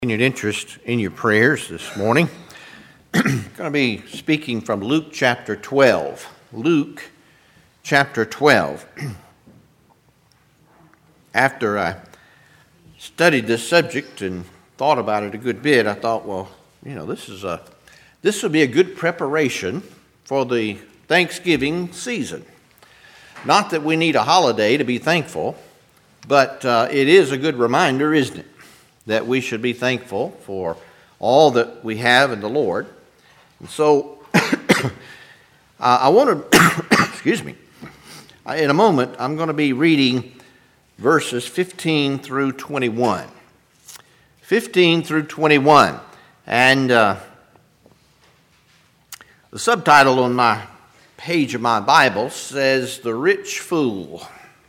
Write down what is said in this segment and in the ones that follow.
Continued interest in your prayers this morning. I'm going to be speaking from Luke chapter 12. Luke chapter 12. After I studied this subject and thought about it a good bit, I thought, this would be a good preparation for the Thanksgiving season. Not that we need a holiday to be thankful, but it is a good reminder, isn't it, that we should be thankful for all that we have in the Lord. And so I want to, excuse me, in a moment I'm going to be reading verses 15 through 21. 15 through 21. And the subtitle on my page of my Bible says, "The Rich Fool."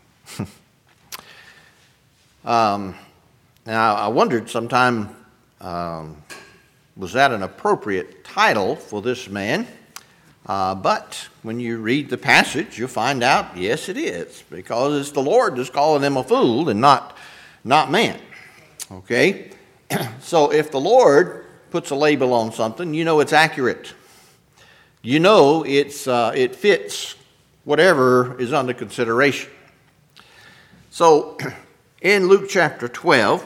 Now, I wondered sometime, was that an appropriate title for this man? But when you read the passage, you'll find out, yes, it is, because it's the Lord that's calling him a fool and not man. Okay? So if the Lord puts a label on something, you know it's accurate. You know it fits whatever is under consideration. So in Luke chapter 12,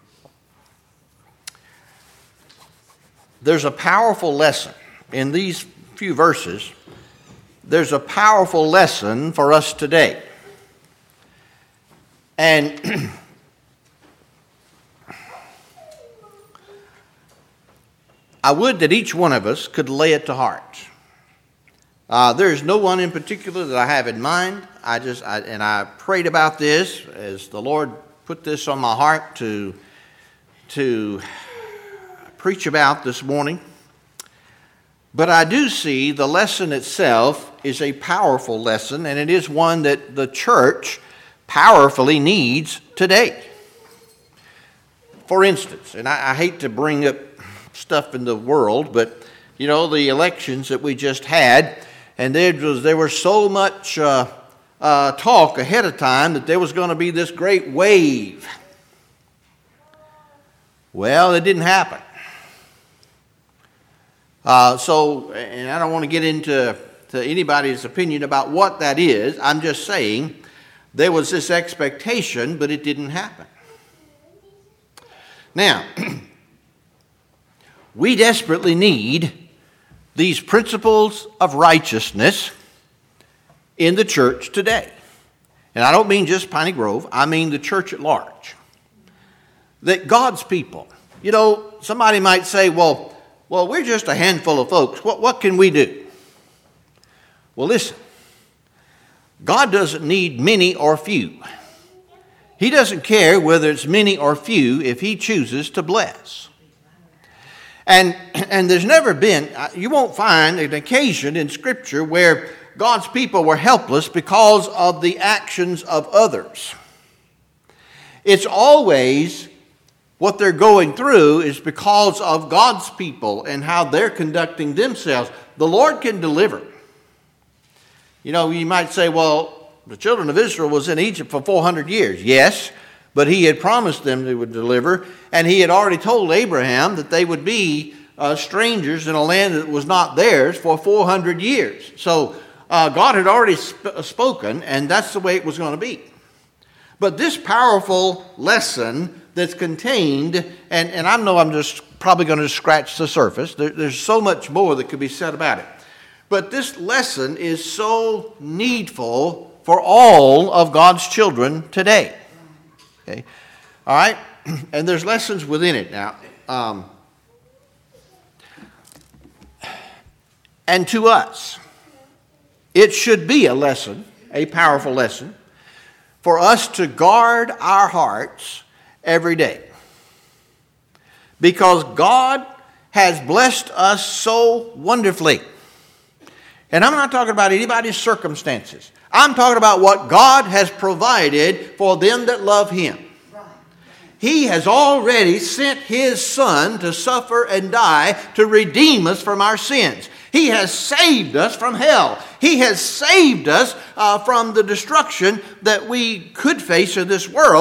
there's a powerful lesson. In these few verses, there's a powerful lesson for us today. And I would that each one of us could lay it to heart. There's no one in particular that I have in mind. I prayed about this as the Lord put this on my heart to preach about this morning. But I do see the lesson itself is a powerful lesson, and it is one that the church powerfully needs today. For instance, and I hate to bring up stuff in the world, but the elections that we just had, and there was so much talk ahead of time that there was going to be this great wave. Well, it didn't happen. And I don't want to get into anybody's opinion about what that is. I'm just saying there was this expectation, but it didn't happen. Now, we desperately need these principles of righteousness in the church today. And I don't mean just Piney Grove. I mean the church at large. That God's people, somebody might say, well, we're just a handful of folks. What can we do? Well, listen. God doesn't need many or few. He doesn't care whether it's many or few if he chooses to bless. And there's never been, you won't find an occasion in Scripture where God's people were helpless because of the actions of others. It's always what they're going through is because of God's people and how they're conducting themselves. The Lord can deliver. You might say, well, the children of Israel was in Egypt for 400 years. Yes, but he had promised them they would deliver, and he had already told Abraham that they would be strangers in a land that was not theirs for 400 years. So God had already spoken, and that's the way it was going to be. But this powerful lesson that's contained, and I know I'm just probably going to scratch the surface. There's so much more that could be said about it. But this lesson is so needful for all of God's children today. Okay, all right? And there's lessons within it now. And to us, it should be a lesson, a powerful lesson, for us to guard our hearts every day. Because God has blessed us so wonderfully. And I'm not talking about anybody's circumstances. I'm talking about what God has provided for them that love him. He has already sent his Son to suffer and die to redeem us from our sins. He has saved us from hell. He has saved us from the destruction that we could face in this world.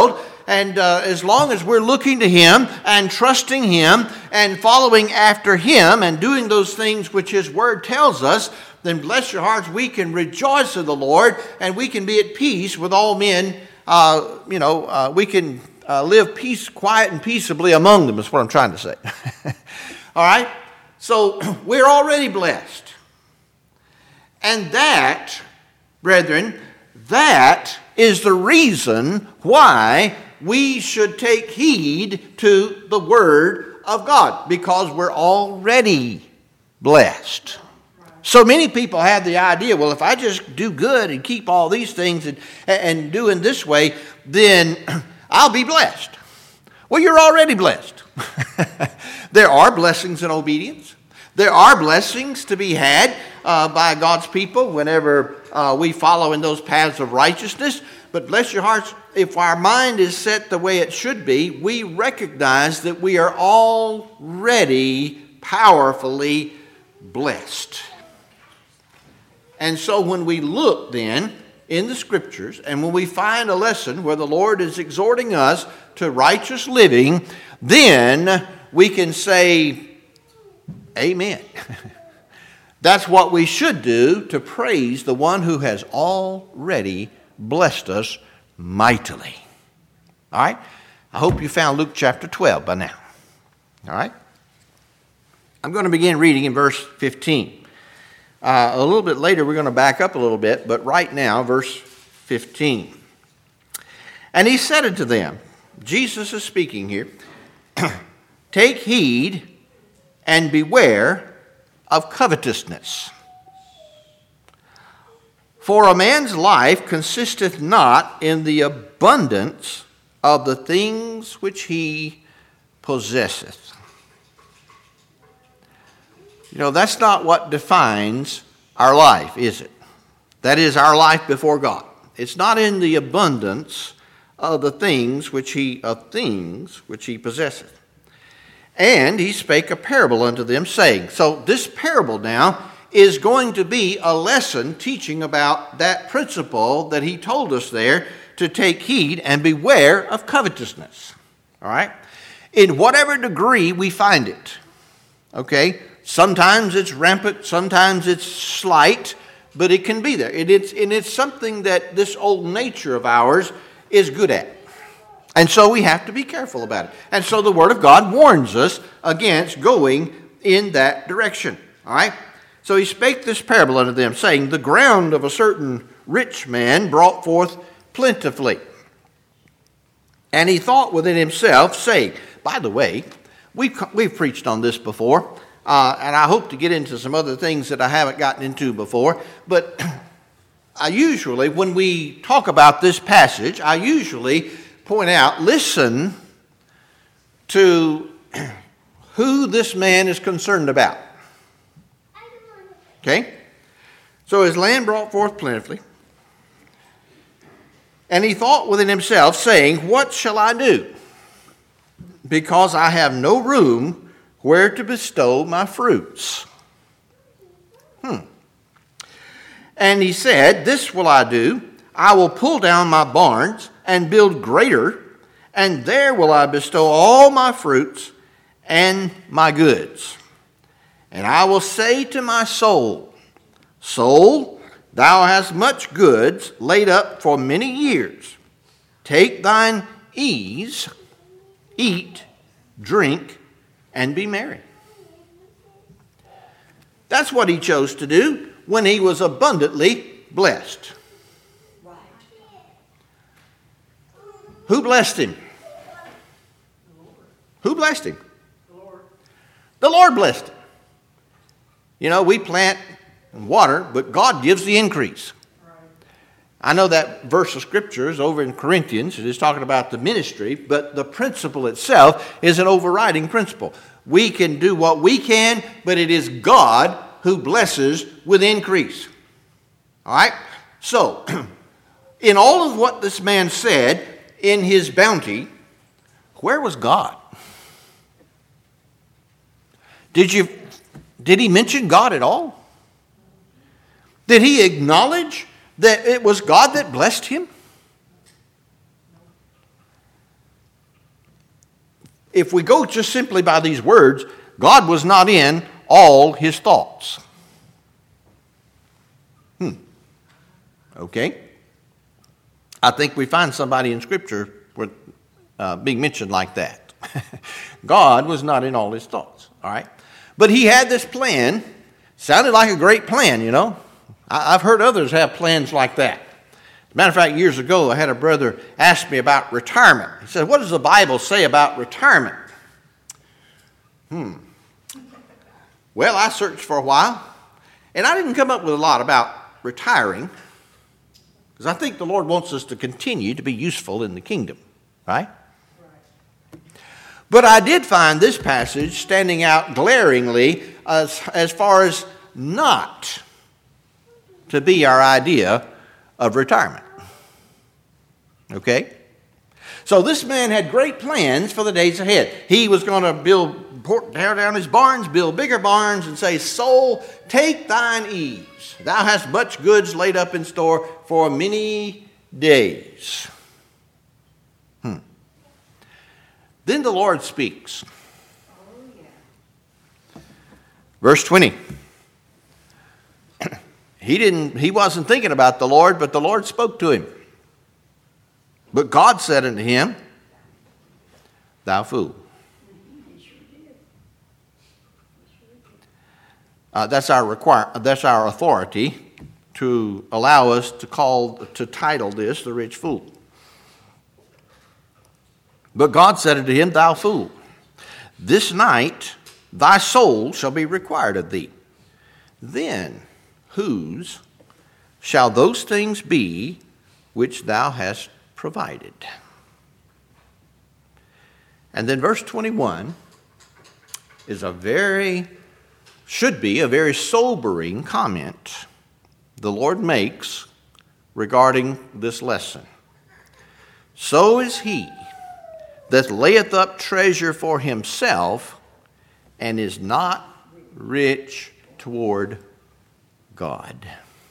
And as long as we're looking to Him and trusting Him and following after Him and doing those things which His Word tells us, then bless your hearts, we can rejoice in the Lord and we can be at peace with all men. We can live quiet and peaceably among them is what I'm trying to say. All right? So we're already blessed. And that, brethren, that is the reason why we should take heed to the Word of God, because we're already blessed. So many people have the idea, well, if I just do good and keep all these things and do in this way, then I'll be blessed. Well, you're already blessed. There are blessings in obedience. There are blessings to be had by God's people whenever we follow in those paths of righteousness. But bless your hearts, if our mind is set the way it should be, we recognize that we are already powerfully blessed. And so when we look then in the Scriptures and when we find a lesson where the Lord is exhorting us to righteous living, then we can say, amen. That's what we should do to praise the one who has already blessed us mightily. All right? I hope you found Luke chapter 12 by now. All right? I'm going to begin reading in verse 15. A little bit later, we're going to back up a little bit, but right now, verse 15. And he said unto them, Jesus is speaking here, take heed and beware of covetousness. For a man's life consisteth not in the abundance of the things which he possesseth. You know, that's not what defines our life, is it? That is our life before God. It's not in the abundance of the things which he possesseth. And he spake a parable unto them, saying, so this parable now is going to be a lesson teaching about that principle that he told us there to take heed and beware of covetousness. All right? In whatever degree we find it. Okay? Sometimes it's rampant, sometimes it's slight, but it can be there. And it's something that this old nature of ours is good at. And so we have to be careful about it. And so the Word of God warns us against going in that direction. All right? So he spake this parable unto them, saying, the ground of a certain rich man brought forth plentifully. And he thought within himself, saying, by the way, we've preached on this before, and I hope to get into some other things that I haven't gotten into before, but I usually, when we talk about this passage, I usually point out, listen to who this man is concerned about. Okay? So his land brought forth plentifully. And he thought within himself, saying, what shall I do? Because I have no room where to bestow my fruits. And he said, this will I do. I will pull down my barns and build greater, and there will I bestow all my fruits and my goods. And I will say to my soul, soul, thou hast much goods laid up for many years. Take thine ease, eat, drink, and be merry. That's what he chose to do when he was abundantly blessed. Who blessed him? Who blessed him? The Lord blessed him. You know, we plant and water, but God gives the increase. I know that verse of Scripture is over in Corinthians. It is talking about the ministry, but the principle itself is an overriding principle. We can do what we can, but it is God who blesses with increase. All right? So, in all of what this man said, in his bounty, where was God? Did he mention God at all? Did he acknowledge that it was God that blessed him? if we go just simply by these words, God was not in all his thoughts. Okay. I think we find somebody in Scripture being mentioned like that. God was not in all his thoughts. All right. But he had this plan. Sounded like a great plan, you know. I've heard others have plans like that. As a matter of fact, years ago, I had a brother ask me about retirement. He said, what does the Bible say about retirement? Well, I searched for a while, and I didn't come up with a lot about retiring, because I think the Lord wants us to continue to be useful in the kingdom, right? But I did find this passage standing out glaringly as far as not to be our idea of retirement. Okay? So this man had great plans for the days ahead. He was going to tear down his barns, build bigger barns, and say, soul, take thine ease. Thou hast much goods laid up in store for many days. Then the Lord speaks. Verse 20. He wasn't thinking about the Lord, but the Lord spoke to him. But God said unto him, thou fool. That's our authority to allow us to title this the rich fool. But God said unto him, thou fool, this night thy soul shall be required of thee. Then whose shall those things be which thou hast provided? And then verse 21 should be a very sobering comment the Lord makes regarding this lesson. So is he that layeth up treasure for himself and is not rich toward God.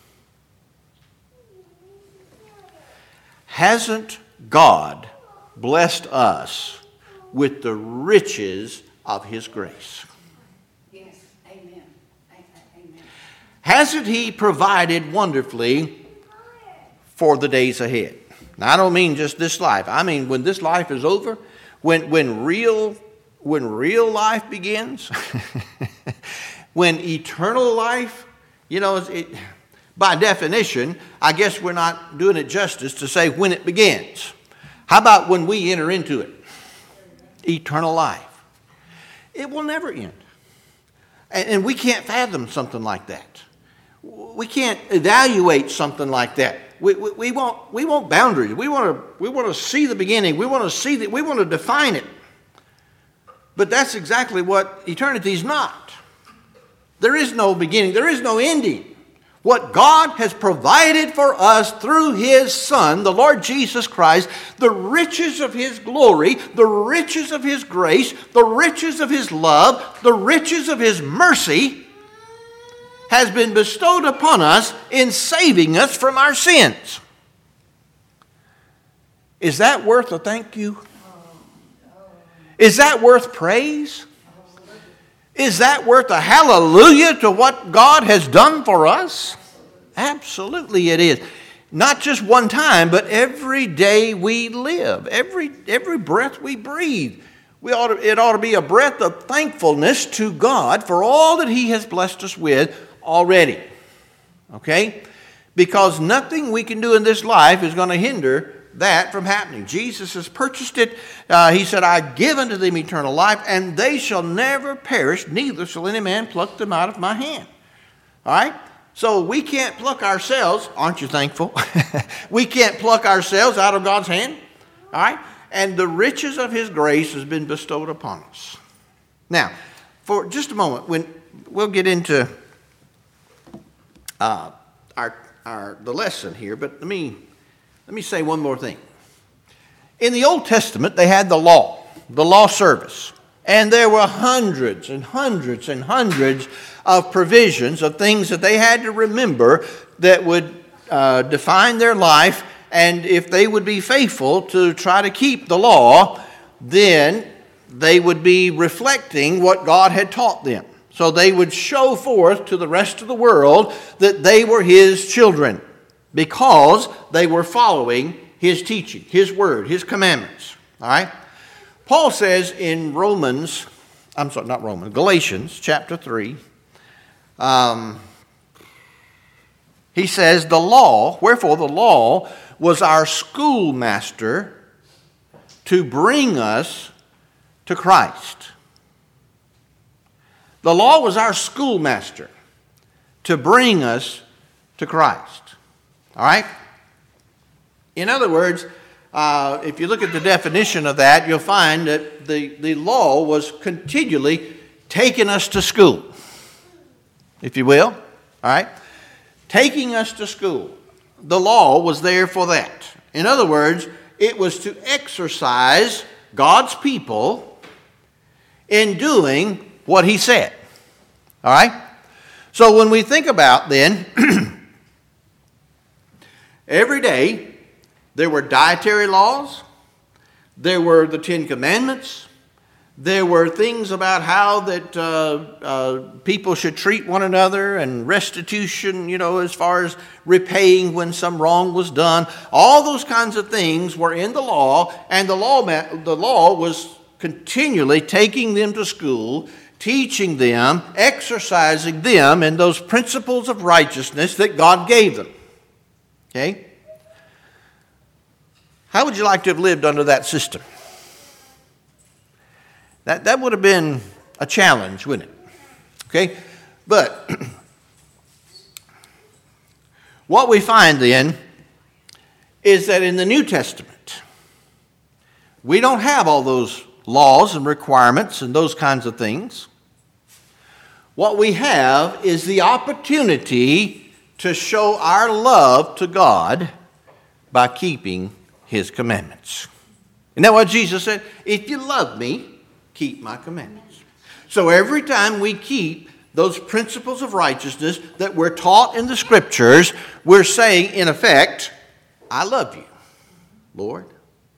Hasn't God blessed us with the riches of his grace? Yes, amen. Amen. Hasn't he provided wonderfully for the days ahead? Now, I don't mean just this life. I mean when this life is over, when real life begins, when eternal life, you know, by definition, I guess we're not doing it justice to say when it begins. How about when we enter into it? Eternal life. It will never end. And we can't fathom something like that. We can't evaluate something like that. We want boundaries. We want to see the beginning. We want to define it. But that's exactly what eternity is not. There is no beginning. There is no ending. What God has provided for us through his Son, the Lord Jesus Christ, the riches of his glory, the riches of his grace, the riches of his love, the riches of his mercy, has been bestowed upon us in saving us from our sins. Is that worth a thank you? Is that worth praise? Is that worth a hallelujah to what God has done for us? Absolutely it is. Not just one time, but every day we live, every breath we breathe. It ought to be a breath of thankfulness to God for all that he has blessed us with already. Okay? Because nothing we can do in this life is going to hinder that from happening. Jesus has purchased it. He said, I give unto them eternal life, and they shall never perish, neither shall any man pluck them out of my hand. All right? So we can't pluck ourselves. Aren't you thankful? We can't pluck ourselves out of God's hand. All right? And the riches of his grace has been bestowed upon us. Now, for just a moment, when we'll get into the lesson here, but let me say one more thing. In the Old Testament, they had the law service. And there were hundreds and hundreds and hundreds of provisions of things that they had to remember that would define their life. And if they would be faithful to try to keep the law, then they would be reflecting what God had taught them. So they would show forth to the rest of the world that they were his children because they were following his teaching, his word, his commandments. All right? Paul says in Galatians chapter 3, he says, wherefore the law was our schoolmaster to bring us to Christ. The law was our schoolmaster to bring us to Christ. All right? In other words, if you look at the definition of that, you'll find that the law was continually taking us to school, if you will. All right? Taking us to school. The law was there for that. In other words, it was to exercise God's people in doing what he said. All right? So when we think about then, every day there were dietary laws, there were the Ten Commandments, there were things about how that people should treat one another and restitution, as far as repaying when some wrong was done. All those kinds of things were in the law, and the law was continually taking them to school, teaching them, exercising them in those principles of righteousness that God gave them. Okay? How would you like to have lived under that system? That would have been a challenge, wouldn't it? Okay? But what we find then is that in the New Testament, we don't have all those laws and requirements and those kinds of things. What we have is the opportunity to show our love to God by keeping his commandments. Isn't that what Jesus said? If you love me, keep my commandments. So every time we keep those principles of righteousness that we're taught in the Scriptures, we're saying, in effect, I love you, Lord.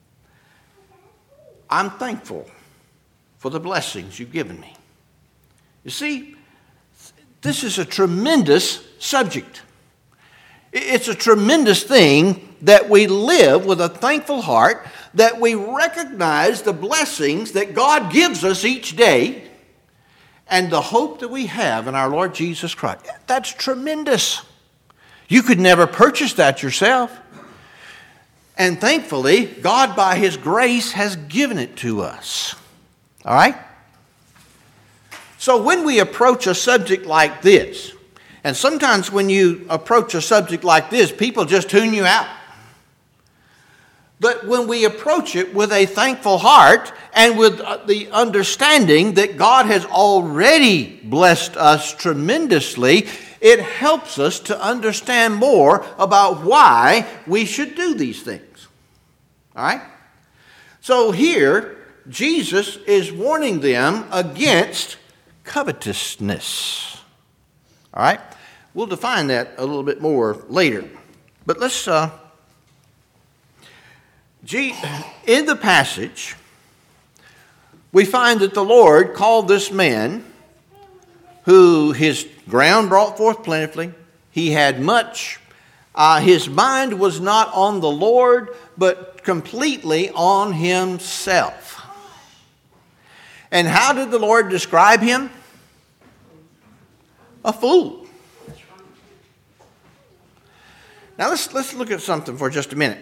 I'm thankful for the blessings you've given me. You see, this is a tremendous subject. It's a tremendous thing that we live with a thankful heart, that we recognize the blessings that God gives us each day and the hope that we have in our Lord Jesus Christ. That's tremendous. You could never purchase that yourself. And thankfully, God, by his grace, has given it to us. All right? So when we approach a subject like this, and sometimes when you approach a subject like this, people just tune you out. But when we approach it with a thankful heart and with the understanding that God has already blessed us tremendously, it helps us to understand more about why we should do these things. All right? So here, Jesus is warning them against covetousness. All right? We'll define that a little bit more later. But let's... in the passage, we find that the Lord called this man, who his ground brought forth plentifully. He had much. His mind was not on the Lord, but completely on himself. And how did the Lord describe him? A fool. Now let's look at something for just a minute.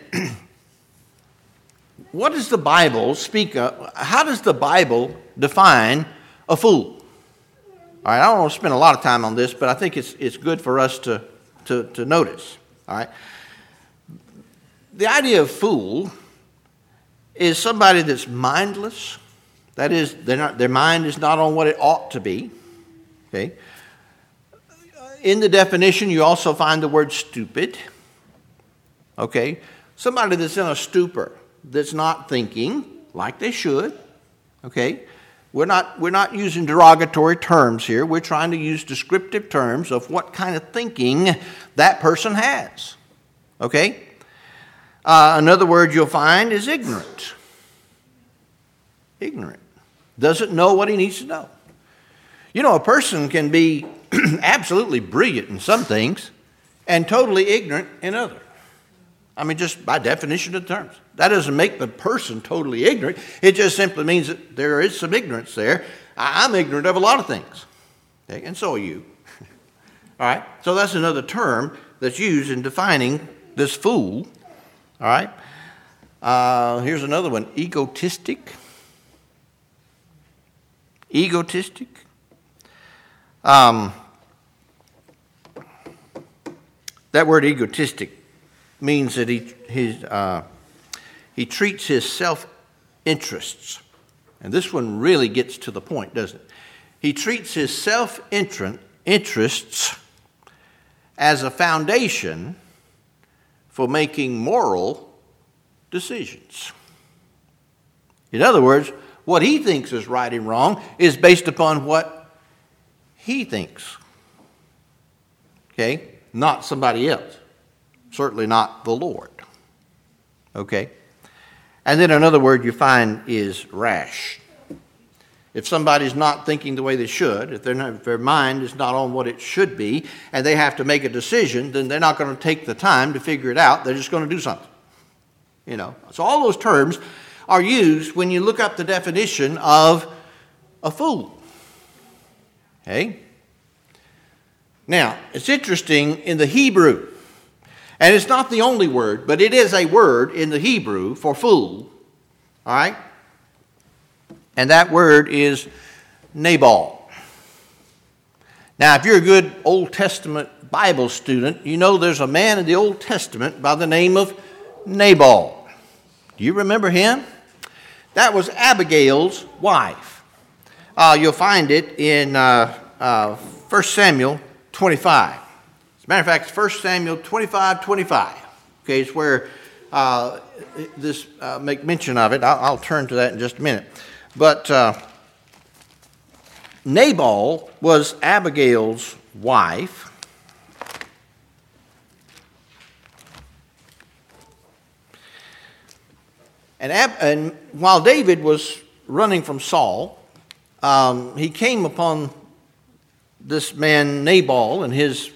What does the Bible speak of? How does the Bible define a fool? All right, I don't want to spend a lot of time on this, but I think it's good for us to notice. All right, the idea of fool is somebody that's mindless. That is, their mind is not on what it ought to be. Okay. In the definition, you also find the word stupid. Okay, somebody that's in a stupor, that's not thinking like they should. Okay, we're not using derogatory terms here. We're trying to use descriptive terms of what kind of thinking that person has. Okay, another word you'll find is ignorant. Ignorant. doesn't know what he needs to know. You know, a person can be absolutely brilliant in some things and totally ignorant in others. I mean, just by definition of terms. That doesn't make the person totally ignorant. It just simply means that there is some ignorance there. I'm ignorant of a lot of things. Okay? And so are you. All right? So that's another term that's used in defining this fool. All right? Here's another one. Egotistic. Egotistic. That word egotistic means that he treats his self-interests. And this one really gets to the point, doesn't it? He treats his self-interests as a foundation for making moral decisions. In other words, what he thinks is right and wrong is based upon what he thinks. Okay? Not somebody else. Certainly not the Lord. Okay? And then another word you find is rash. If somebody's not thinking the way they should, if their mind is not on what it should be, and they have to make a decision, then they're not going to take the time to figure it out. They're just going to do something. You know, so all those terms are used when you look up the definition of a fool. Okay? Now, it's interesting in the Hebrew, and it's not the only word, but it is a word in the Hebrew for fool. All right? And that word is Nabal. Now, if you're a good Old Testament Bible student, you know there's a man in the Old Testament by the name of Nabal. Do you remember him? That was Abigail's wife. You'll find it in 1 Samuel 25. As a matter of fact, it's 1 Samuel 25:25. Okay, it's where this make mention of it. I'll turn to that in just a minute. But Nabal was Abigail's wife. And while David was running from Saul, he came upon this man Nabal and his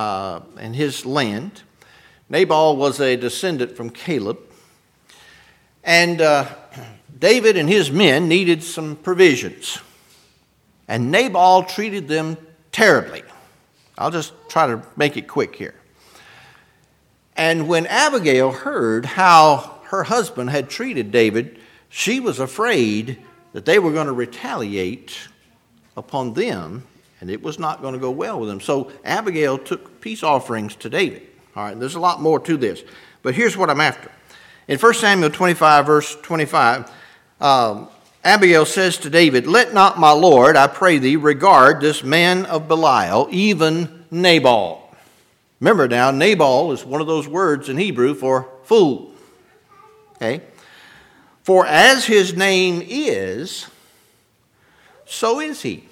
land. Nabal was a descendant from Caleb. And David and his men needed some provisions. And Nabal treated them terribly. I'll just try to make it quick here. And when Abigail heard how her husband had treated David, she was afraid that they were going to retaliate upon them, and it was not going to go well with them. So Abigail took peace offerings to David. All right, there's a lot more to this, but here's what I'm after. In 1 Samuel 25, verse 25, Abigail says to David, "Let not my lord, I pray thee, regard this man of Belial, even Nabal." Remember now, Nabal is one of those words in Hebrew for fool. Okay? "For as his name is, so is he."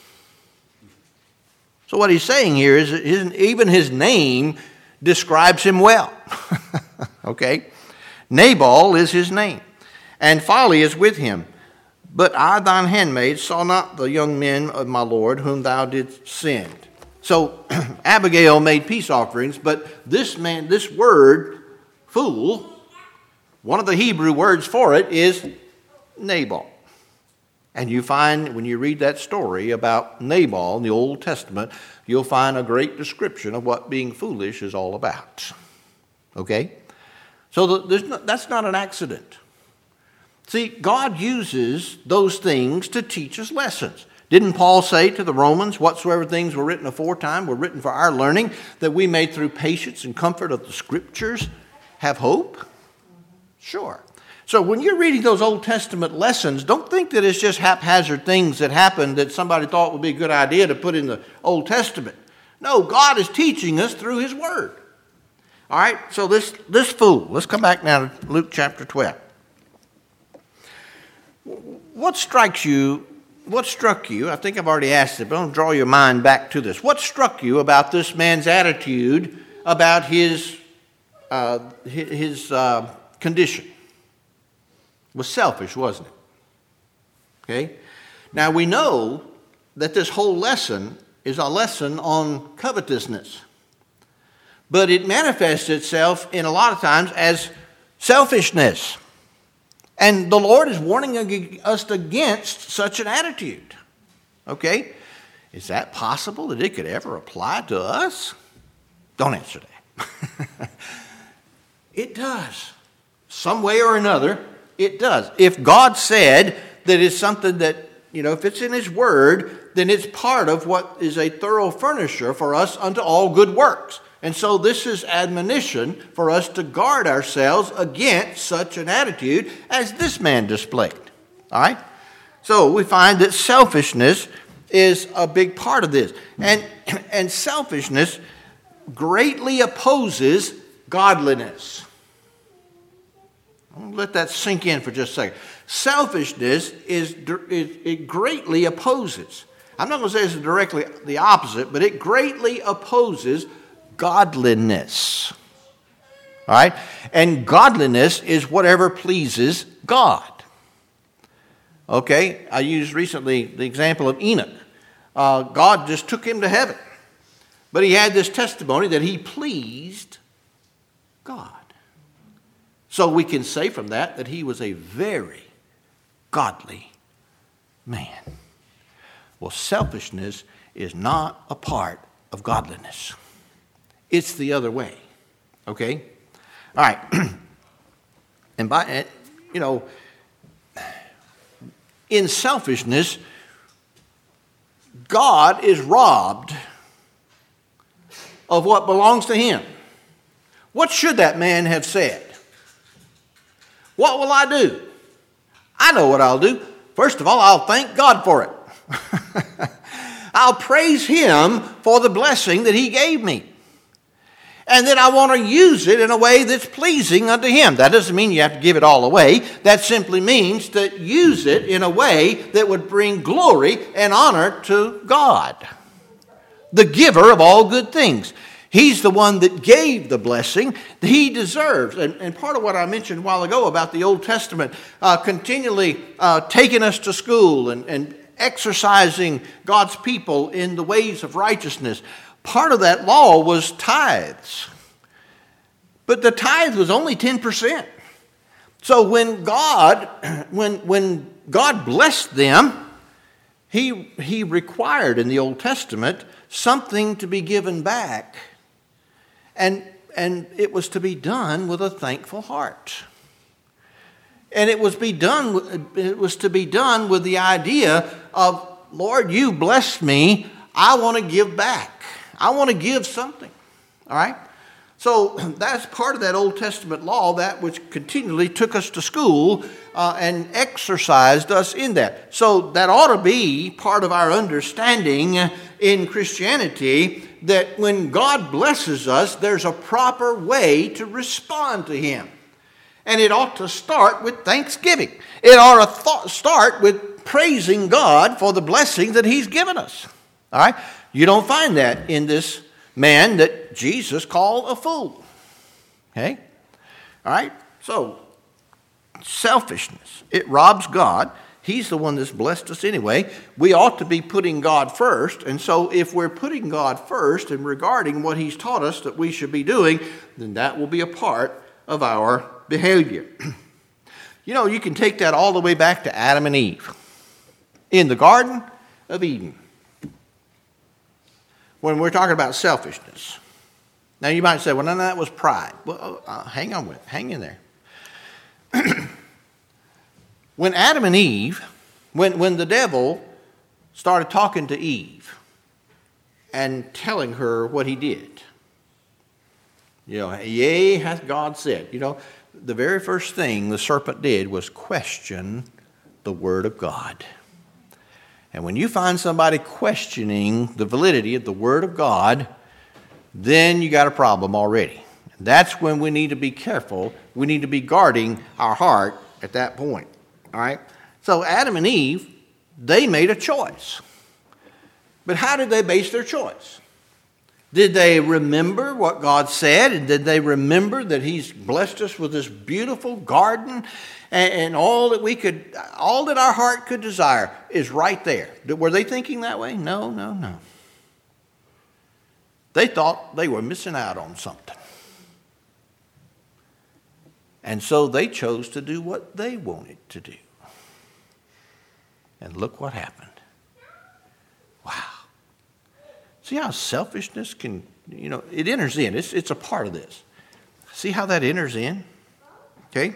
So what he's saying here is that even his name describes him well. Okay? Nabal is his name, and folly is with him. But I, thine handmaid, saw not the young men of my Lord whom thou didst send. So Abigail made peace offerings, but this man, this word, fool, one of the Hebrew words for it is Nabal. And you find, when you read that story about Nabal in the Old Testament, you'll find a great description of what being foolish is all about. Okay? So that's not an accident. See, God uses those things to teach us lessons. Didn't Paul say to the Romans, "Whatsoever things were written aforetime were written for our learning, that we may through patience and comfort of the Scriptures have hope"? Sure. So when you're reading those Old Testament lessons, don't think that it's just haphazard things that happened that somebody thought would be a good idea to put in the Old Testament. No, God is teaching us through His Word. All right, so this fool, let's come back now to Luke chapter 12. What struck you, I think I've already asked it, but I'll draw your mind back to this. What struck you about this man's attitude about his condition? It was selfish, wasn't it? Okay? Now we know that this whole lesson is a lesson on covetousness. But it manifests itself in a lot of times as selfishness. And the Lord is warning us against such an attitude. Okay? Is that possible that it could ever apply to us? Don't answer that. It does. Some way or another, it does. If God said that it's something that, if it's in His Word, then it's part of what is a thorough furnisher for us unto all good works. And so this is admonition for us to guard ourselves against such an attitude as this man displayed. All right? So we find that selfishness is a big part of this. And selfishness greatly opposes godliness. I'll let that sink in for just a second. Selfishness it greatly opposes. I'm not going to say it's directly the opposite, but it greatly opposes godliness. All right? And godliness is whatever pleases God. Okay? I used recently the example of Enoch. God just took him to heaven. But he had this testimony that he pleased God. So we can say from that he was a very godly man. Well, selfishness is not a part of godliness. It's the other way. Okay? All right. And in selfishness, God is robbed of what belongs to Him. What should that man have said? What will I do? I know what I'll do. First of all, I'll thank God for it. I'll praise Him for the blessing that He gave me. And then I want to use it in a way that's pleasing unto Him. That doesn't mean you have to give it all away. That simply means to use it in a way that would bring glory and honor to God, the giver of all good things. He's the one that gave the blessing that He deserves. And part of what I mentioned a while ago about the Old Testament continually taking us to school and exercising God's people in the ways of righteousness, part of that law was tithes. But the tithe was only 10%. So when God blessed them, He required in the Old Testament something to be given back. And it was to be done with a thankful heart. And it was to be done with the idea of, Lord, you blessed me. I want to give back. I want to give something. All right? So that's part of that Old Testament law, that which continually took us to school and exercised us in that. So that ought to be part of our understanding in Christianity, that when God blesses us, there's a proper way to respond to Him. And it ought to start with thanksgiving. It ought to start with praising God for the blessing that He's given us. All right? You don't find that in this man that Jesus called a fool. Okay? All right? So, selfishness. It robs God. He's the one that's blessed us anyway. We ought to be putting God first. And so if we're putting God first and regarding what He's taught us that we should be doing, then that will be a part of our behavior. You can take that all the way back to Adam and Eve in the Garden of Eden. When we're talking about selfishness. Now you might say, well, no, that was pride. Well, hang in there. When Adam and Eve, when the devil started talking to Eve and telling her what he did, yea, hath God said. The very first thing the serpent did was question the Word of God. And when you find somebody questioning the validity of the Word of God, then you got a problem already. That's when we need to be careful. We need to be guarding our heart at that point. All right? So Adam and Eve, they made a choice. But how did they base their choice? Did they remember what God said? And did they remember that He's blessed us with this beautiful garden and all that our heart could desire is right there? Were they thinking that way? No, no, no. They thought they were missing out on something. And so they chose to do what they wanted to do. And look what happened. Wow. See how selfishness can, it enters in. It's a part of this. See how that enters in? Okay?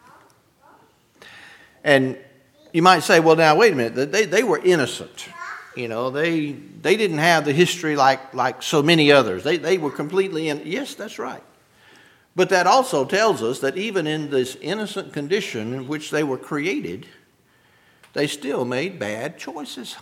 And you might say, well, now, wait a minute. They were innocent. They didn't have the history like so many others. They were completely innocent. Yes, that's right. But that also tells us that even in this innocent condition in which they were created, they still made bad choices.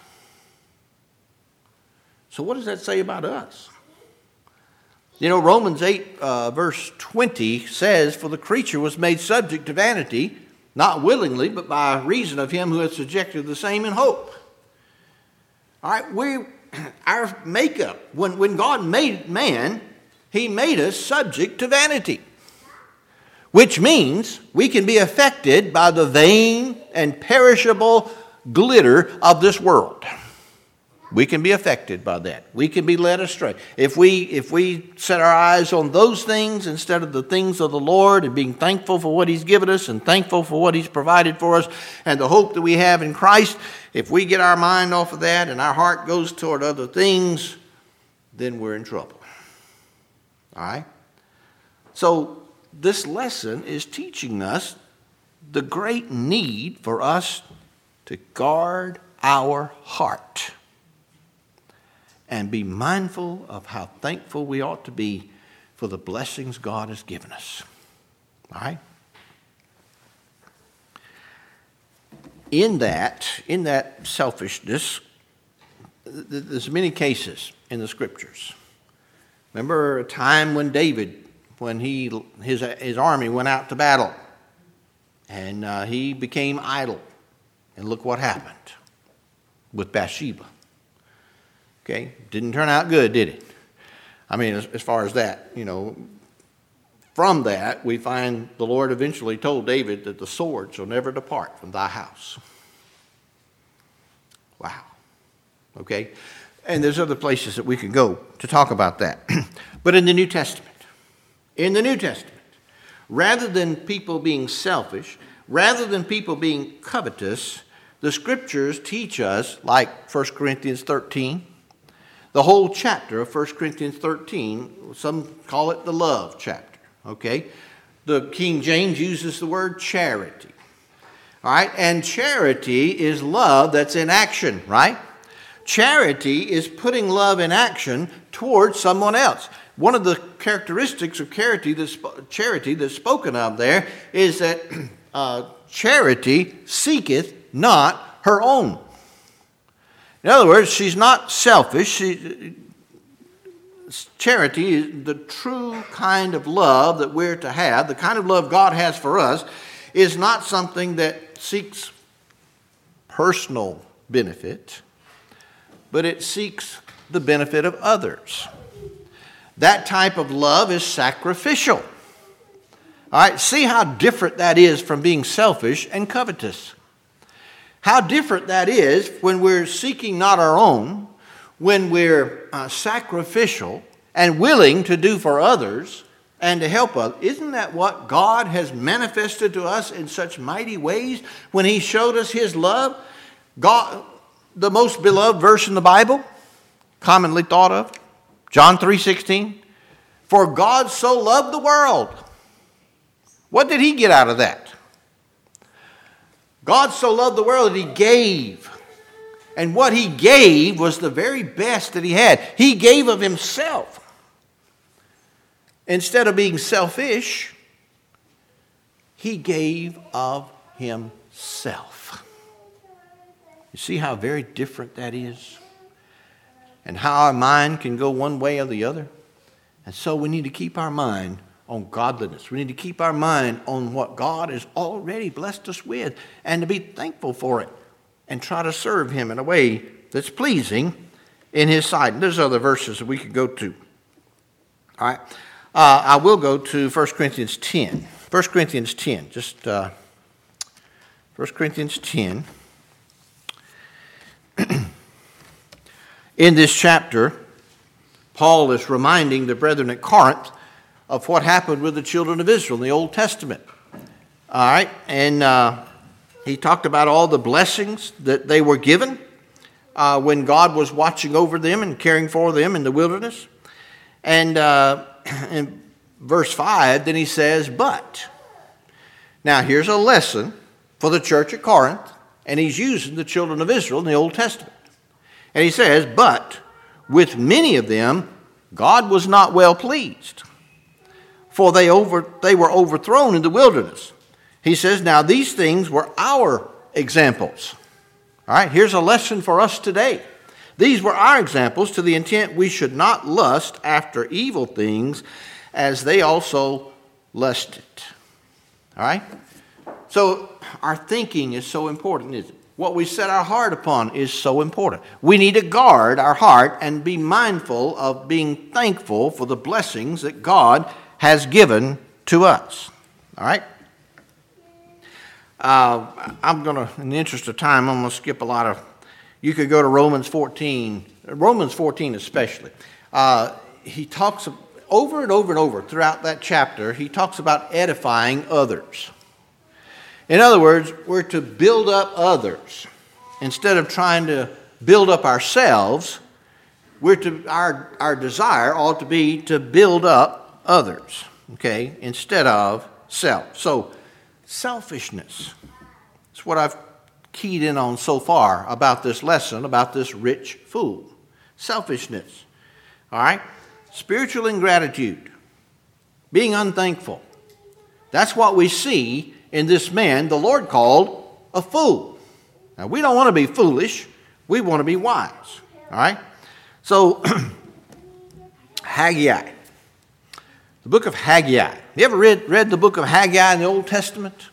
So what does that say about us? Romans 8 verse 20 says, "For the creature was made subject to vanity, not willingly, but by reason of him who has subjected the same in hope." All right, our makeup, when God made man, He made us subject to vanity, which means we can be affected by the vain and perishable glitter of this world. We can be affected by that. We can be led astray. If we set our eyes on those things instead of the things of the Lord and being thankful for what He's given us and thankful for what He's provided for us and the hope that we have in Christ, if we get our mind off of that and our heart goes toward other things, then we're in trouble. All right? So this lesson is teaching us the great need for us to guard our heart and be mindful of how thankful we ought to be for the blessings God has given us. All right? In that selfishness, there's many cases in the Scriptures. Remember a time when David, his army went out to battle, and he became idle. And look what happened with Bathsheba. Okay, didn't turn out good, did it? I mean, as far as that, from that we find the Lord eventually told David that the sword shall never depart from thy house. Wow. Okay, and there's other places that we can go to talk about that. But in the New Testament, rather than people being selfish, rather than people being covetous, the Scriptures teach us, like 1 Corinthians 13, the whole chapter of 1 Corinthians 13, some call it the love chapter, okay? The King James uses the word charity, all right? And charity is love that's in action, right? Charity is putting love in action towards someone else. One of the characteristics of charity that's spoken of there is that charity seeketh not her own. In other words, she's not selfish. Charity is the true kind of love that we're to have. The kind of love God has for us is not something that seeks personal benefit, but it seeks the benefit of others. That type of love is sacrificial. All right, see how different that is from being selfish and covetous. How different that is when we're seeking not our own, when we're sacrificial and willing to do for others and to help others. Isn't that what God has manifested to us in such mighty ways when He showed us His love? God, the most beloved verse in the Bible, commonly thought of, John 3:16. For God so loved the world. What did He get out of that? God so loved the world that He gave. And what He gave was the very best that He had. He gave of Himself. Instead of being selfish, He gave of Himself. You see how very different that is? And how our mind can go one way or the other? And so we need to keep our mind on godliness. We need to keep our mind on what God has already blessed us with and to be thankful for it and try to serve Him in a way that's pleasing in His sight. And there's other verses that we could go to All right. I will go to 1 Corinthians 10. 1 Corinthians 10. Just 1 Corinthians 10. In this chapter, Paul is reminding the brethren at Corinth of what happened with the children of Israel in the Old Testament. All right. And he talked about all the blessings that they were given when God was watching over them and caring for them in the wilderness. And in verse 5, then he says, but. Now, here's a lesson for the church at Corinth, and he's using the children of Israel in the Old Testament. And he says, but with many of them, God was not well pleased, for they were overthrown in the wilderness. He says, now these things were our examples. All right, here's a lesson for us today. These were our examples to the intent we should not lust after evil things as they also lusted. All right? So our thinking is so important, isn't it? What we set our heart upon is so important. We need to guard our heart and be mindful of being thankful for the blessings that God has given to us. All right? I'm going to, in the interest of time, I'm going to skip a lot of. You could go to Romans 14 especially. He talks over and over and over throughout that chapter, he talks about edifying others. In other words, we're to build up others. Instead of trying to build up ourselves, our desire ought to be to build up others, okay, instead of self. So, selfishness. That's what I've keyed in on so far about this lesson, about this rich fool. Selfishness. All right? Spiritual ingratitude. Being unthankful. That's what we see in this man the Lord called a fool. Now, we don't want to be foolish. We want to be wise. All right? So, Haggai. The book of Haggai. You ever read the book of Haggai in the Old Testament?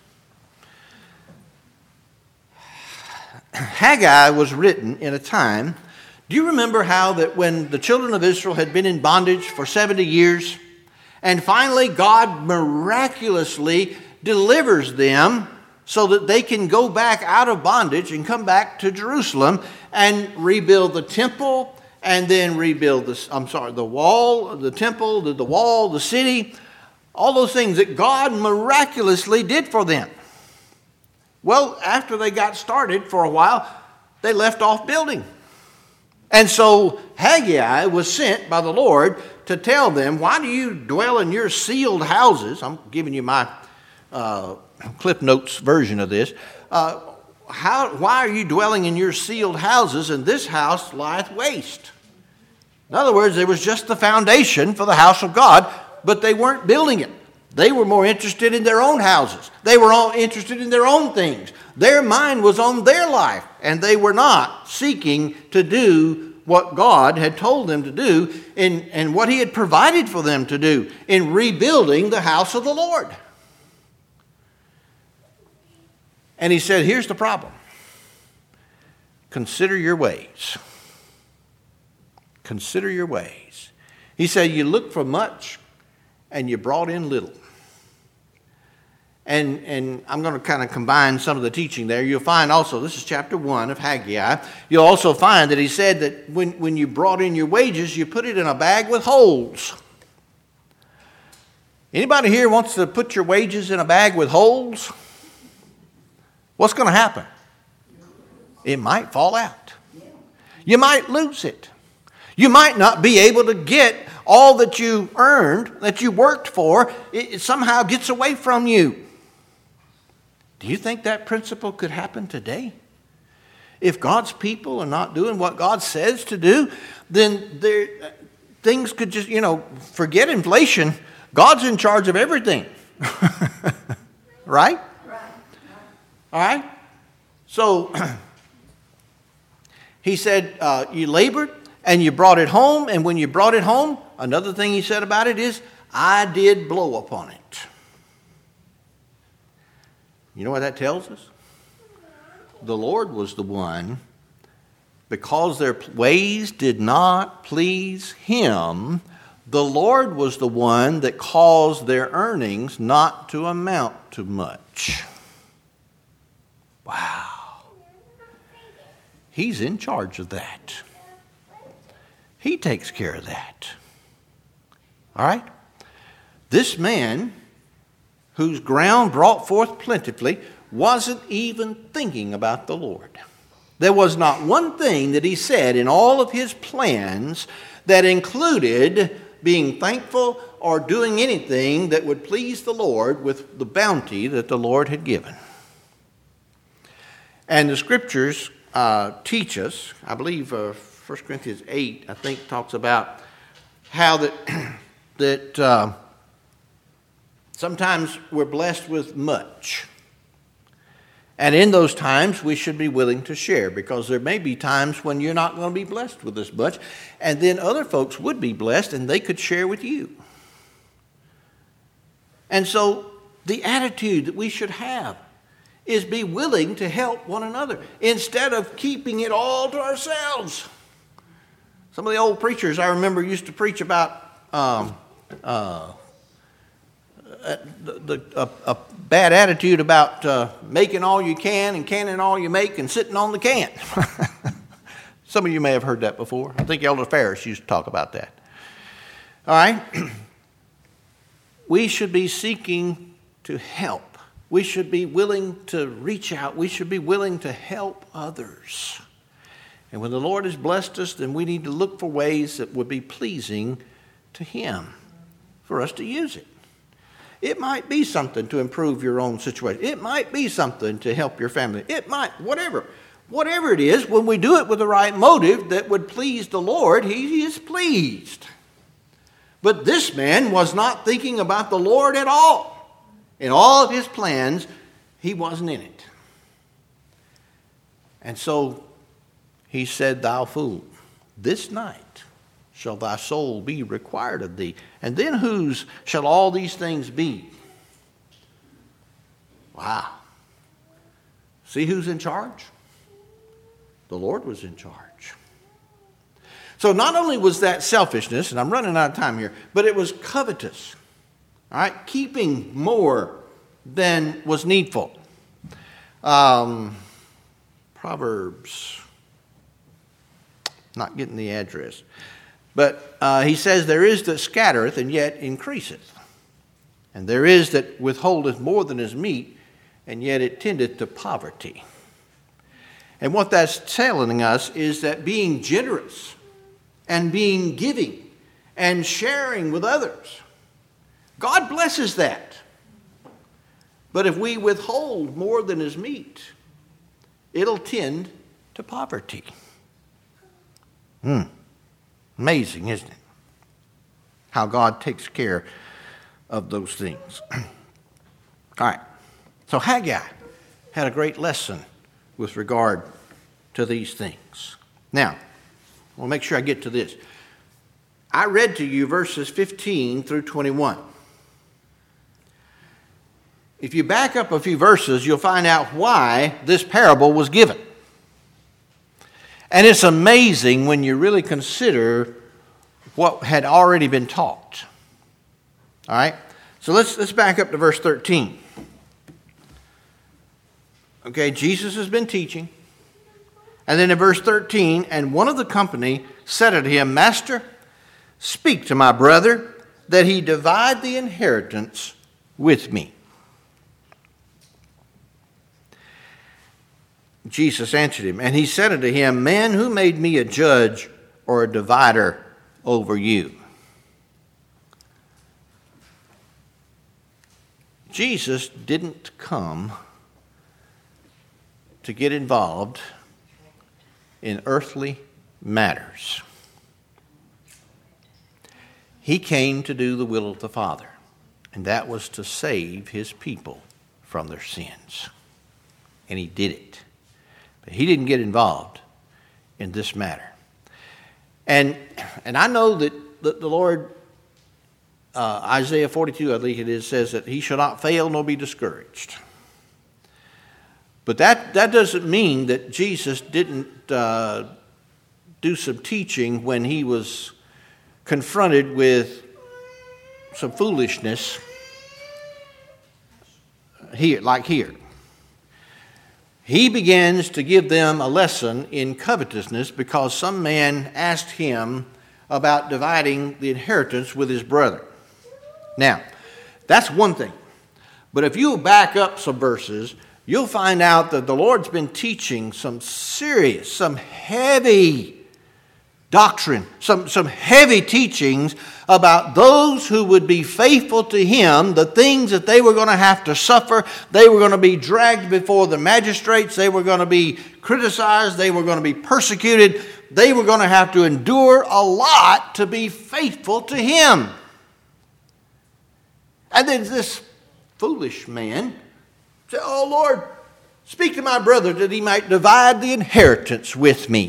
Haggai was written in a time. Do you remember how that when the children of Israel had been in bondage for 70 years, and finally God miraculously delivers them so that they can go back out of bondage and come back to Jerusalem and rebuild the temple and then rebuild the wall, the temple, the wall, the city, all those things that God miraculously did for them. Well, after they got started for a while, they left off building. And so Haggai was sent by the Lord to tell them, why do you dwell in your sealed houses? I'm giving you my Cliff Notes version of this. Why are you dwelling in your sealed houses, and this house lieth waste? In other words, there was just the foundation for the house of God, but they weren't building it. They were more interested in their own houses. They were all interested in their own things. Their mind was on their life, and they were not seeking to do what God had told them to do and what He had provided for them to do in rebuilding the house of the Lord. And He said, here's the problem. Consider your ways. Consider your ways. He said, you looked for much and you brought in little. And I'm going to kind of combine some of the teaching there. You'll find also, this is chapter 1 of Haggai, you'll also find that he said that when you brought in your wages, you put it in a bag with holes. Anybody here wants to put your wages in a bag with holes? What's going to happen? It might fall out. You might lose it. You might not be able to get all that you earned, that you worked for. It somehow gets away from you. Do you think that principle could happen today? If God's people are not doing what God says to do, then things could just, forget inflation. God's in charge of everything. Right? All right? So, he said, you labored and you brought it home. And when you brought it home, another thing he said about it is, I did blow upon it. You know what that tells us? The Lord was the one, because their ways did not please Him, the Lord was the one that caused their earnings not to amount to much. Wow. He's in charge of that. He takes care of that. All right? This man, whose ground brought forth plentifully, wasn't even thinking about the Lord. There was not one thing that he said in all of his plans that included being thankful or doing anything that would please the Lord with the bounty that the Lord had given. And the scriptures teach us, I believe 1 Corinthians 8, I think, talks about how that sometimes we're blessed with much. And in those times, we should be willing to share, because there may be times when you're not going to be blessed with this much, and then other folks would be blessed and they could share with you. And so the attitude that we should have is be willing to help one another instead of keeping it all to ourselves. Some of the old preachers I remember used to preach about a bad attitude about making all you can and canning all you make and sitting on the can. Some of you may have heard that before. I think Elder Ferris used to talk about that. All right? We should be seeking to help. We should be willing to reach out. We should be willing to help others. And when the Lord has blessed us, then we need to look for ways that would be pleasing to Him for us to use it. It might be something to improve your own situation. It might be something to help your family. It might, whatever it is, when we do it with the right motive that would please the Lord, He is pleased. But this man was not thinking about the Lord at all. In all of his plans, he wasn't in it. And so he said, "Thou fool, this night shall thy soul be required of thee. And then whose shall all these things be?" Wow. See who's in charge? The Lord was in charge. So not only was that selfishness, and I'm running out of time here, but it was covetous. All right, keeping more than was needful. Proverbs, not getting the address. But he says, "There is that scattereth and yet increaseth. And there is that withholdeth more than is meet, and yet it tendeth to poverty." And what that's telling us is that being generous and being giving and sharing with others, God blesses that. But if we withhold more than is meet, it'll tend to poverty. Amazing, isn't it? How God takes care of those things. All right. So Haggai had a great lesson with regard to these things. Now, we'll make sure I get to this. I read to you verses 15 through 21. If you back up a few verses, you'll find out why this parable was given. And it's amazing when you really consider what had already been taught. All right? So let's back up to verse 13. Okay, Jesus has been teaching. And then in verse 13, "And one of the company said unto him, Master, speak to my brother, that he divide the inheritance with me. Jesus answered him, and he said unto him, Man, who made me a judge or a divider over you? Jesus didn't come to get involved in earthly matters. He came to do the will of the Father, and that was to save his people from their sins. And he did it. But he didn't get involved in this matter. And I know that the Lord, Isaiah 42, I think it is, says that he shall not fail nor be discouraged. But that doesn't mean that Jesus didn't do some teaching when he was confronted with some foolishness here. He begins to give them a lesson in covetousness because some man asked him about dividing the inheritance with his brother. Now, that's one thing. But if you back up some verses, you'll find out that the Lord's been teaching some serious, some heavy doctrine, some heavy teachings about those who would be faithful to Him, the things that they were going to have to suffer. They were going to be dragged before the magistrates. They were going to be criticized. They were going to be persecuted. They were going to have to endure a lot to be faithful to Him. And then this foolish man said, "Oh Lord, speak to my brother that he might divide the inheritance with me."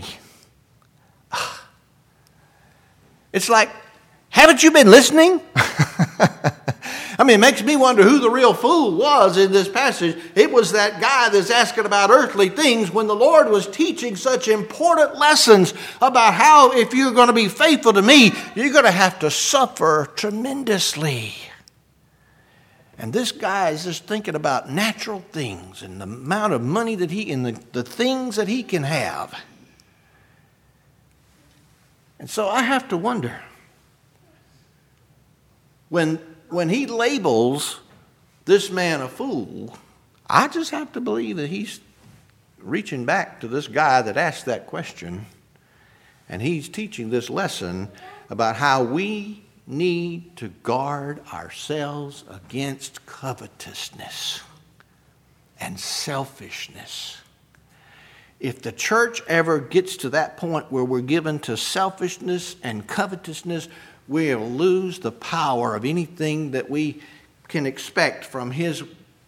It's like, haven't you been listening? I mean, it makes me wonder who the real fool was in this passage. It was that guy that's asking about earthly things when the Lord was teaching such important lessons about how if you're going to be faithful to me, you're going to have to suffer tremendously. And this guy is just thinking about natural things and the amount of money that the things that he can have. And so I have to wonder, when he labels this man a fool, I just have to believe that he's reaching back to this guy that asked that question, and he's teaching this lesson about how we need to guard ourselves against covetousness and selfishness. If the church ever gets to that point where we're given to selfishness and covetousness, we'll lose the power of anything that we can expect from His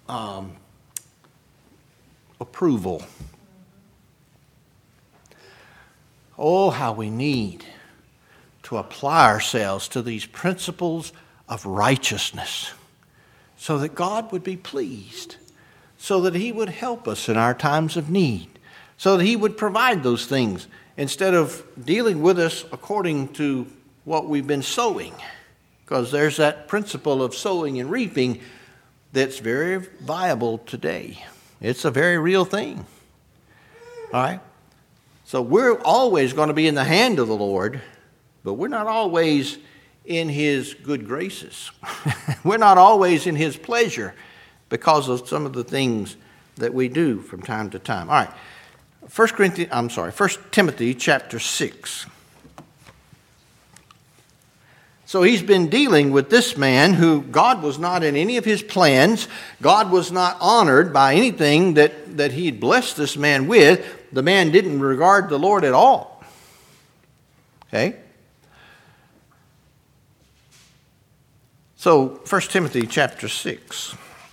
approval. Oh, how we need to apply ourselves to these principles of righteousness so that God would be pleased, so that He would help us in our times of need, so that He would provide those things instead of dealing with us according to what we've been sowing. Because there's that principle of sowing and reaping that's very viable today. It's a very real thing. All right? So we're always going to be in the hand of the Lord, but we're not always in His good graces. We're not always in His pleasure because of some of the things that we do from time to time. All right. 1 Timothy chapter 6. So he's been dealing with this man who God was not in any of his plans. God was not honored by anything that he had blessed this man with. The man didn't regard the Lord at all. Okay? So 1 Timothy chapter 6.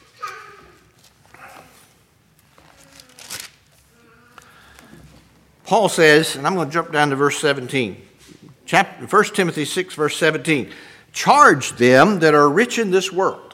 Paul says, and I'm going to jump down to verse 17. 1 Timothy 6, verse 17. Charge them that are rich in this world,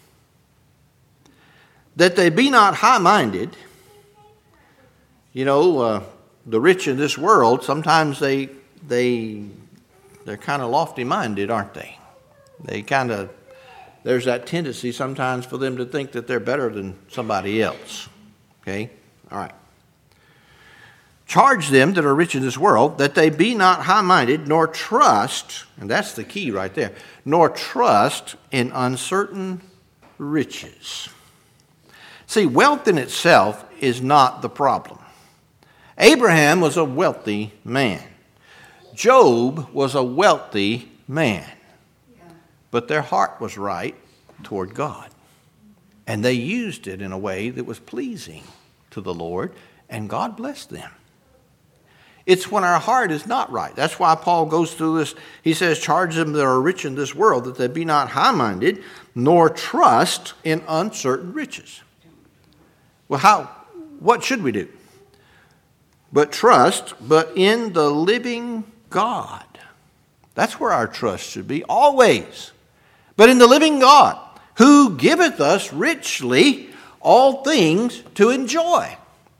that they be not high-minded. You know, the rich in this world, sometimes they're kind of lofty-minded, aren't they? There's that tendency sometimes for them to think that they're better than somebody else. Okay? All right. Charge them that are rich in this world, that they be not high-minded, nor trust, and that's the key right there, nor trust in uncertain riches. See, wealth in itself is not the problem. Abraham was a wealthy man. Job was a wealthy man. But their heart was right toward God. And they used it in a way that was pleasing to the Lord, and God blessed them. It's when our heart is not right. That's why Paul goes through this. He says, charge them that are rich in this world, that they be not high-minded, nor trust in uncertain riches. Well, what should we do? But trust, but in the living God. That's where our trust should be, always. But in the living God, who giveth us richly all things to enjoy.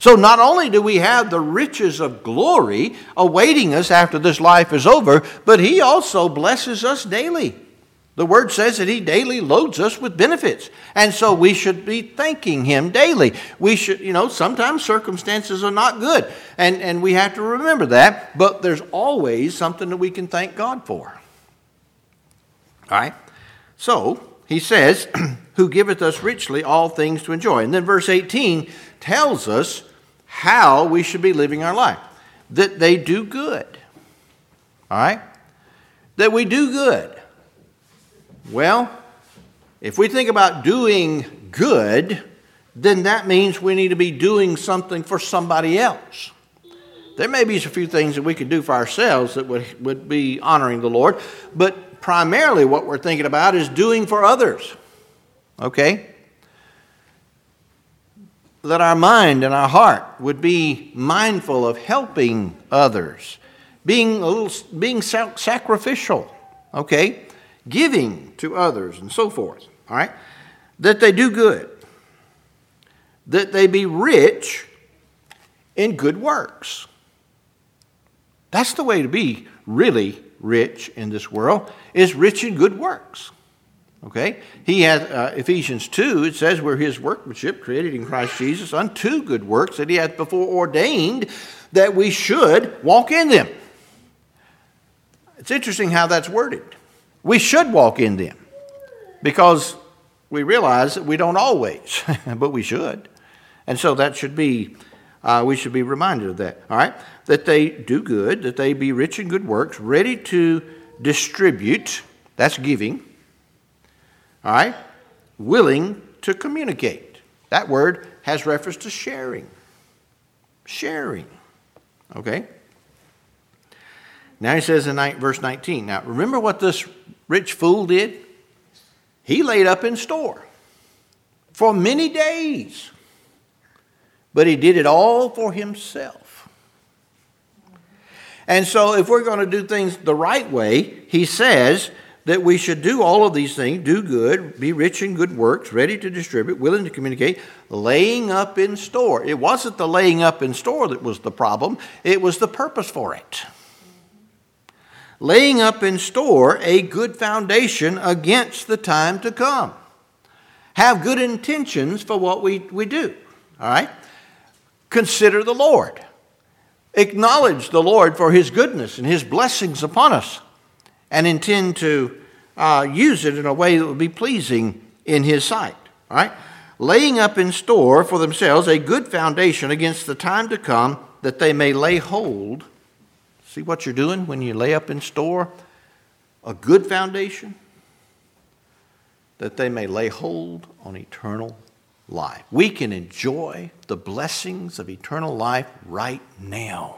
So not only do we have the riches of glory awaiting us after this life is over, but he also blesses us daily. The word says that he daily loads us with benefits. And so we should be thanking him daily. We should, sometimes circumstances are not good. And we have to remember that. But there's always something that we can thank God for. All right? So he says, who giveth us richly all things to enjoy. And then verse 18 tells us how we should be living our life. That they do good. All right? That we do good. Well, if we think about doing good, then that means we need to be doing something for somebody else. There may be a few things that we could do for ourselves that would be honoring the Lord, but primarily what we're thinking about is doing for others. Okay? That our mind and our heart would be mindful of helping others, being sacrificial, okay, giving to others and so forth. All right, that they do good, that they be rich in good works. That's the way to be really rich in this world, is rich in good works. Okay, he has Ephesians 2, it says we're his workmanship created in Christ Jesus unto good works that he hath before ordained that we should walk in them. It's interesting how that's worded. We should walk in them because we realize that we don't always, but we should. And so that should be, we should be reminded of that. All right, that they do good, that they be rich in good works, ready to distribute, that's giving. All right? Willing to communicate. That word has reference to sharing. Sharing. Okay? Now he says in verse 19, now remember what this rich fool did? He laid up in store for many days. But he did it all for himself. And so if we're going to do things the right way, he says that we should do all of these things, do good, be rich in good works, ready to distribute, willing to communicate, laying up in store. It wasn't the laying up in store that was the problem. It was the purpose for it. Laying up in store a good foundation against the time to come. Have good intentions for what we do. All right? Consider the Lord. Acknowledge the Lord for his goodness and his blessings upon us. And intend to use it in a way that will be pleasing in his sight. All right? Laying up in store for themselves a good foundation against the time to come, that they may lay hold. See what you're doing when you lay up in store a good foundation? That they may lay hold on eternal life. We can enjoy the blessings of eternal life right now.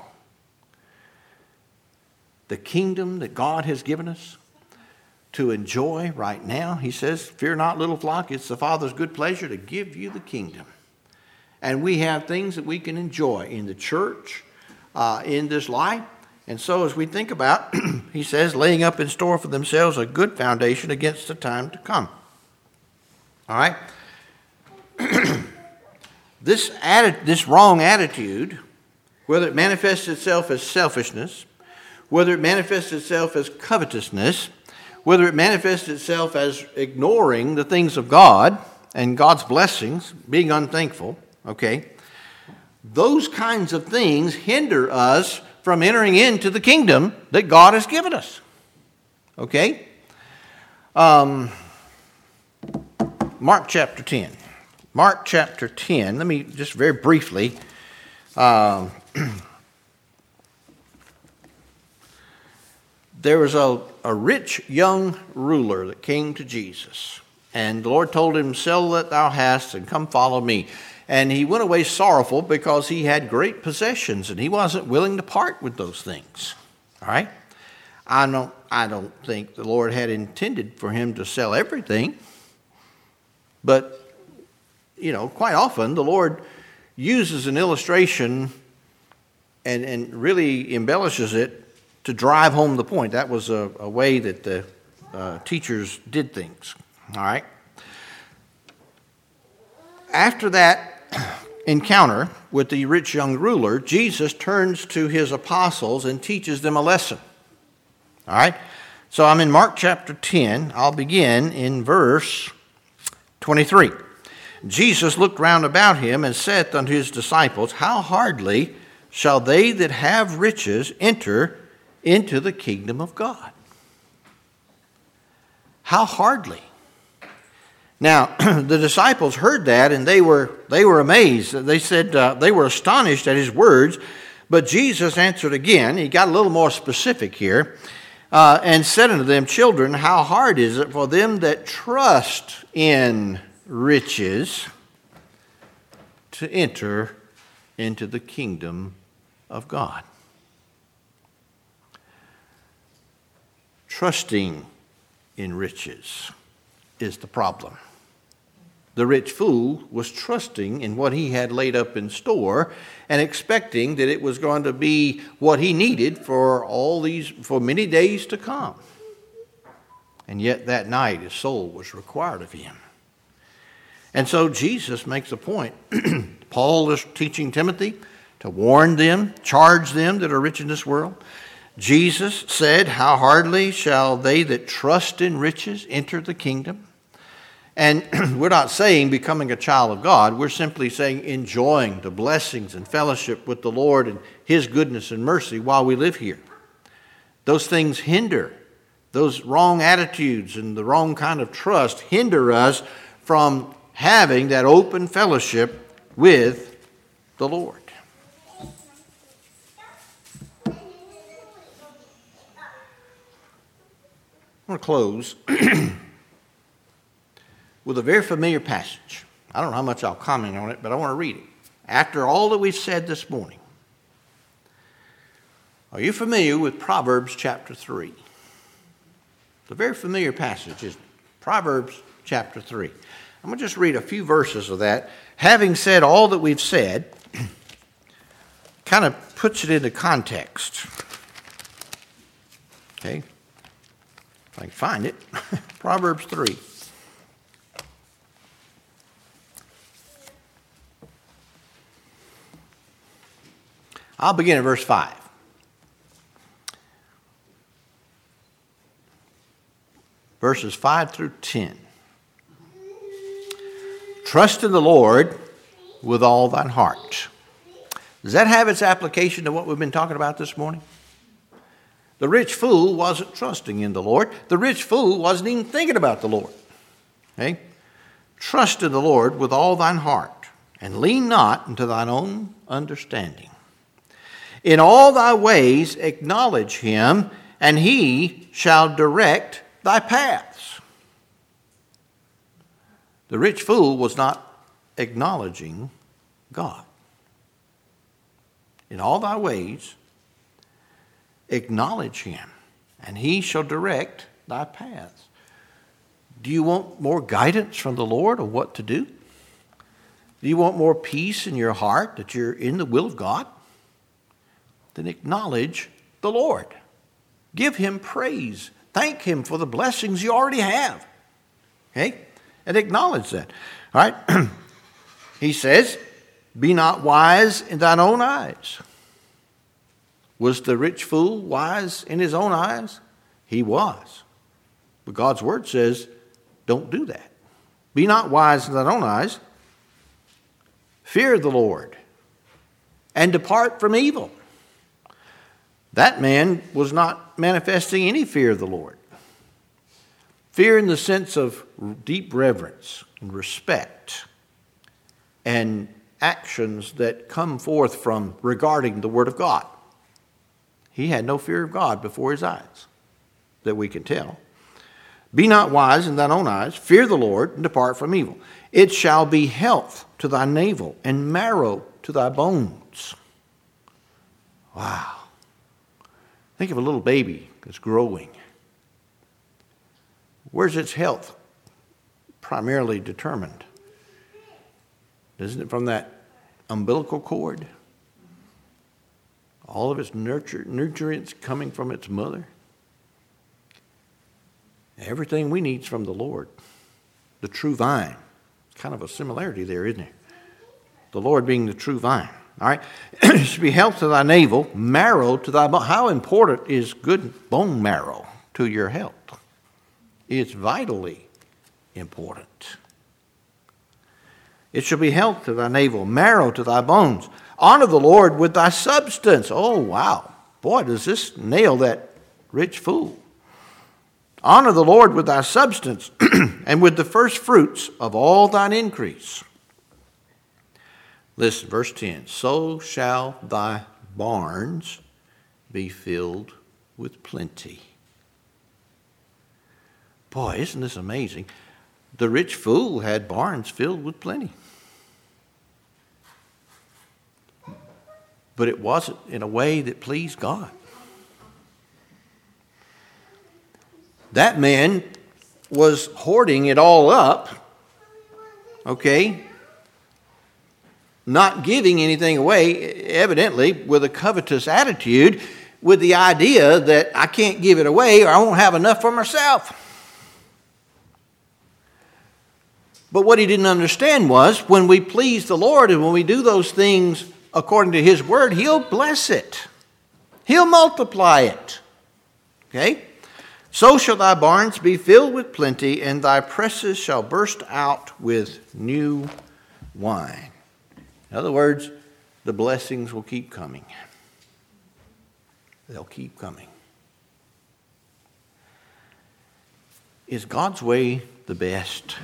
The kingdom that God has given us to enjoy right now. He says, fear not, little flock, it's the Father's good pleasure to give you the kingdom. And we have things that we can enjoy in the church, in this life. And so as we think about, he says, laying up in store for themselves a good foundation against the time to come. All right? This wrong attitude, whether it manifests itself as selfishness, whether it manifests itself as covetousness, whether it manifests itself as ignoring the things of God and God's blessings, being unthankful, okay, those kinds of things hinder us from entering into the kingdom that God has given us. Okay? Mark chapter 10. Mark chapter 10. Let me just very briefly there was a rich young ruler that came to Jesus. And the Lord told him, sell that thou hast and come follow me. And he went away sorrowful because he had great possessions and he wasn't willing to part with those things. All right? I don't think the Lord had intended for him to sell everything. But, quite often the Lord uses an illustration and really embellishes it to drive home the point. That was a way that the teachers did things. All right? After that encounter with the rich young ruler, Jesus turns to his apostles and teaches them a lesson. All right? So I'm in Mark chapter 10. I'll begin in verse 23. Jesus looked round about him and said unto his disciples, How hardly shall they that have riches enter into the kingdom of God? How hardly? Now, the disciples heard that and they were amazed. They said they were astonished at his words. But Jesus answered again. He got a little more specific here and said unto them, Children, how hard is it for them that trust in riches to enter into the kingdom of God? Trusting in riches is the problem. The rich fool was trusting in what he had laid up in store and expecting that it was going to be what he needed for many days to come. And yet that night his soul was required of him. And so Jesus makes a point. Paul is teaching Timothy to warn them, charge them that are rich in this world. Jesus said, How hardly shall they that trust in riches enter the kingdom? And we're not saying becoming a child of God. We're simply saying enjoying the blessings and fellowship with the Lord and his goodness and mercy while we live here. Those things hinder. Those wrong attitudes and the wrong kind of trust hinder us from having that open fellowship with the Lord. I want to close with a very familiar passage. I don't know how much I'll comment on it, but I want to read it. After all that we've said this morning, are you familiar with Proverbs chapter 3? It's a very familiar passage, isn't it? Proverbs chapter 3. I'm going to just read a few verses of that. Having said all that we've said, kind of puts it into context. Okay? If I can find it. Proverbs 3. I'll begin at verse 5. Verses 5 through 10. Trust in the Lord with all thine heart. Does that have its application to what we've been talking about this morning? The rich fool wasn't trusting in the Lord. The rich fool wasn't even thinking about the Lord. Okay? Trust in the Lord with all thine heart, and lean not unto thine own understanding. In all thy ways acknowledge him, and he shall direct thy paths. The rich fool was not acknowledging God. In all thy ways acknowledge him, and he shall direct thy paths. Do you want more guidance from the Lord on what to do? Do you want more peace in your heart that you're in the will of God? Then acknowledge the Lord. Give him praise. Thank him for the blessings you already have. Okay? And acknowledge that. All right? He says, be not wise in thine own eyes. Was the rich fool wise in his own eyes? He was. But God's word says, don't do that. Be not wise in thine own eyes. Fear the Lord and depart from evil. That man was not manifesting any fear of the Lord. Fear in the sense of deep reverence and respect and actions that come forth from regarding the Word of God. He had no fear of God before his eyes, that we can tell. Be not wise in thine own eyes. Fear the Lord and depart from evil. It shall be health to thy navel and marrow to thy bones. Wow. Think of a little baby that's growing. Where's its health primarily determined? Isn't it from that umbilical cord? All of its nutrients coming from its mother? Everything we need is from the Lord, the true vine. Kind of a similarity there, isn't there? the Lord being the true vine. All right? It should be health to thy navel, marrow to thy bone. How important is good bone marrow to your health? It's vitally important. It shall be health to thy navel, marrow to thy bones. Honor the Lord with thy substance. Oh, wow. Boy, does this nail that rich fool. Honor the Lord with thy substance and with the first fruits of all thine increase. Listen, verse 10. So shall thy barns be filled with plenty. Boy, isn't this amazing? The rich fool had barns filled with plenty. But it wasn't in a way that pleased God. That man was hoarding it all up, okay? Not giving anything away, evidently, with a covetous attitude, with the idea that I can't give it away or I won't have enough for myself. But what he didn't understand was when we please the Lord and when we do those things according to his word, he'll bless it. He'll multiply it. Okay? So shall thy barns be filled with plenty, and thy presses shall burst out with new wine. In other words, the blessings will keep coming. They'll keep coming. Is God's way the best?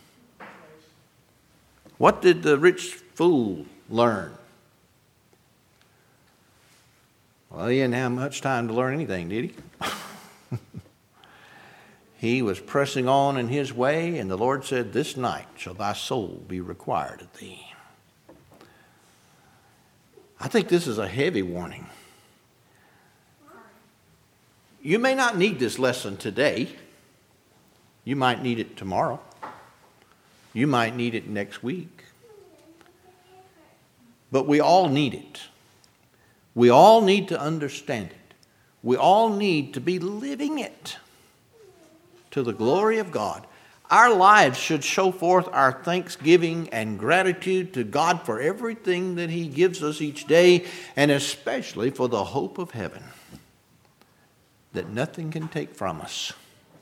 What did the rich fool learn? Well, he didn't have much time to learn anything, did he? He was pressing on in his way, and the Lord said, this night shall thy soul be required of thee. I think this is a heavy warning. You may not need this lesson today. You might need it tomorrow. You might need it next week. But we all need it. We all need to understand it. We all need to be living it to the glory of God. Our lives should show forth our thanksgiving and gratitude to God for everything that he gives us each day, and especially for the hope of heaven that nothing can take from us.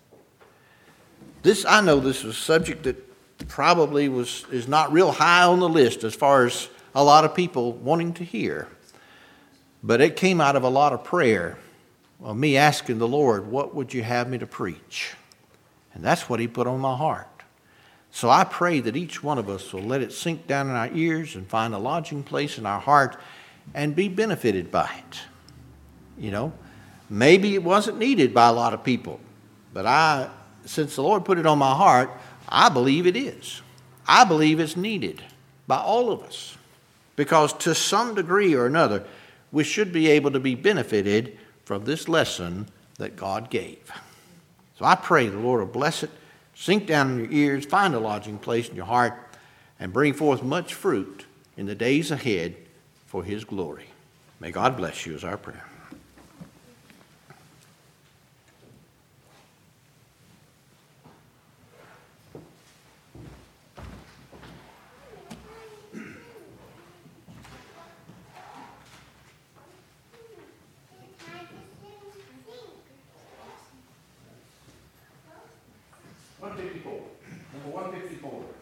I know this is a subject that probably is not real high on the list as far as a lot of people wanting to hear. But it came out of a lot of prayer, of me asking the Lord, what would you have me to preach? And that's what he put on my heart. So I pray that each one of us will let it sink down in our ears and find a lodging place in our heart and be benefited by it. You know, maybe it wasn't needed by a lot of people, but since the Lord put it on my heart, I believe it is. I believe it's needed by all of us, because to some degree or another, we should be able to be benefited from this lesson that God gave. So I pray the Lord will bless it, sink down in your ears, find a lodging place in your heart, and bring forth much fruit in the days ahead for his glory. May God bless you is our prayer. Number 154.